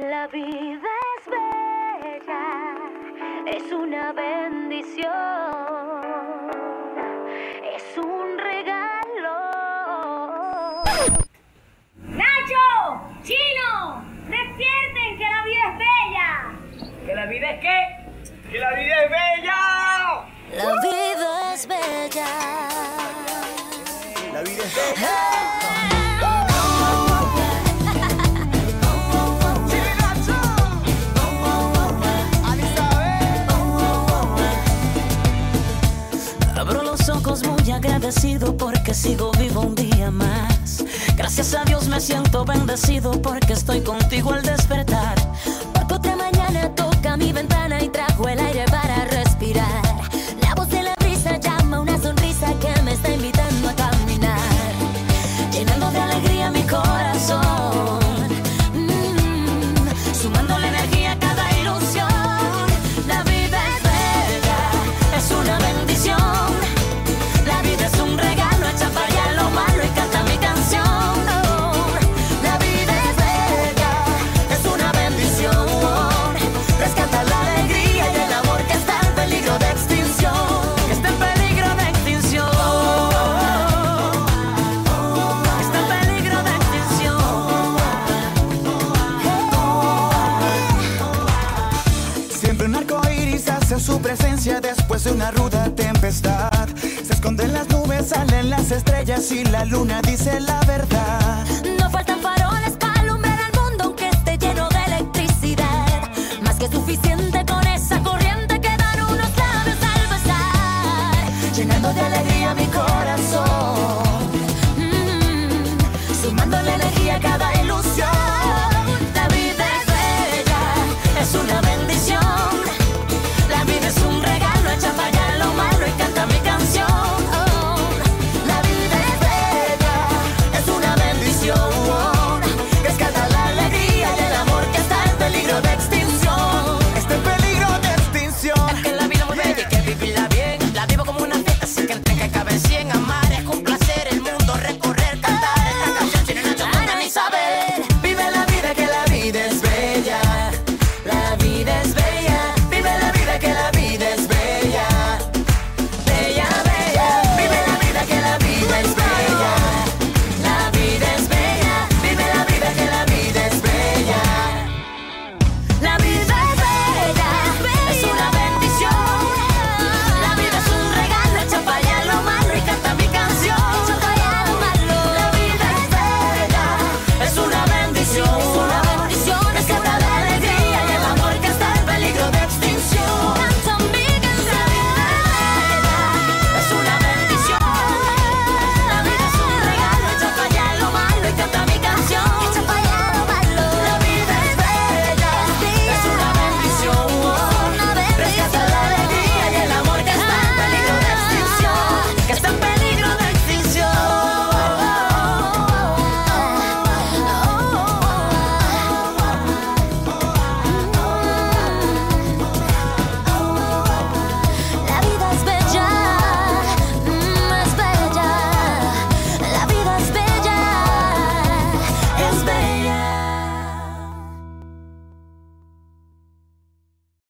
La vida es bella, es una bendición, es un regalo. ¡Nacho! ¡Chino! ¡Despierten que la vida es bella! ¿Que la vida es qué? ¡Que la vida es bella! La vida es bella. La vida es bella. Abro los ojos muy agradecido porque sigo vivo un día más. Gracias a Dios me siento bendecido porque estoy contigo al despertar. Porque otra mañana toca mi ventana y trajo el aire para respirar. La voz de la brisa llama una sonrisa que me está invitando a caminar, llenando de alegría mi corazón, sumando la energía a cada ilusión. La vida es bella, es una bendición. La vida es un regalo, echa para allá lo malo y canta mi canción. Oh, la vida es bella, es una bendición. Rescata la alegría y el amor que está en peligro de extinción. Que está en peligro de extinción. Está en peligro de extinción. Siempre un arco iris hace su presencia después de una ruda tempestad. Se esconden las nubes, salen las estrellas y la luna dice la verdad. No faltan faroles para